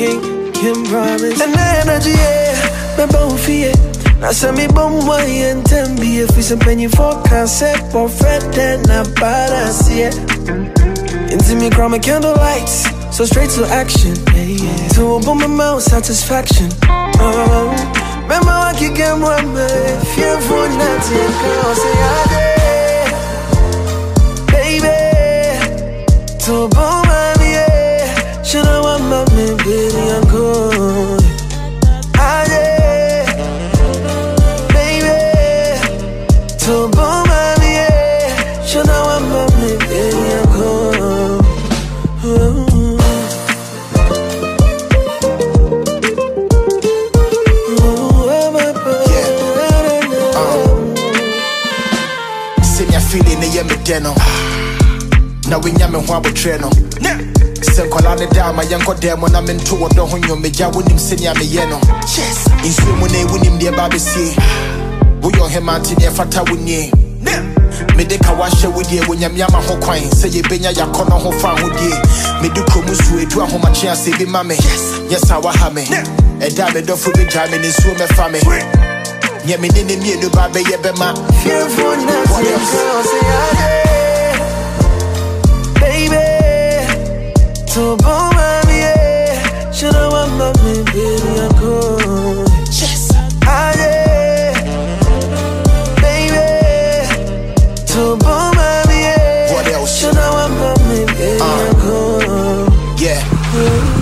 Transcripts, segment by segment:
Kim promise. And the energy, yeah, me both fear. Now send me bum boy and tembi. If we some penny for concept for Fred, then I balance, yeah. Into me, chroma candlelights, so straight to action, yeah. To open my mouth, satisfaction. Remember I can get one, man. Fear for nothing, girl, say I did. Baby, to boom, yeah. Should I want my man, baby, I'm good. I did. Baby, to boom, yeah. Should I want my man, baby, I'm good. Feeling the yemideno. Now we yam and one with Treno. Senkolane down my young damn when I'm into a door when you may ja win him senior me yeno. Yes, in swim when they win him dear baby see. We on him mountain near Fata win ye. Medeka washe with ye when yam yama ho quine. Say ye benya ya corner ho fan with ye. Meduko musu to a home a chance say be mammy. Yes, I wa hame. A dame don't forget jamming in swim a family. Yeah, me didn't mean to buy a bema. Fear for nothing, girl, say I did. Baby, to boom, yeah. Should I want my man, baby, I'm good. Yes, I did. Baby, to boom, yeah. What else? Should I want my man, baby, I'm good. Yeah.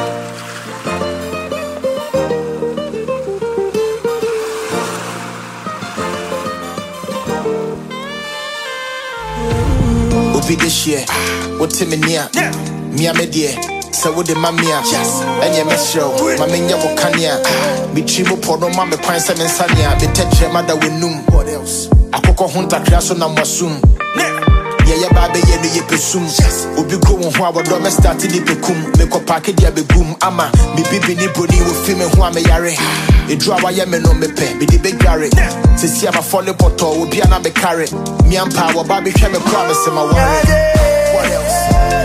Be this year, what's in near? Mia media, so would the mamma, and your mess show, Mamma Wokania, be chivo porno, mamma, pine seven sanya, the tetra mother with noom. What else? A coco hunter class on number soon. Yeah, baby, you presume. Ubi go on how our dome started the pecum, make a packet, ya be boom, ama, be bibi nipodi with film and one yare. A draw I am no me pen, be the big garret. To see I'm a follow poto, will be an abe carrot. Me and power, baby, can me promise in my worry. What else?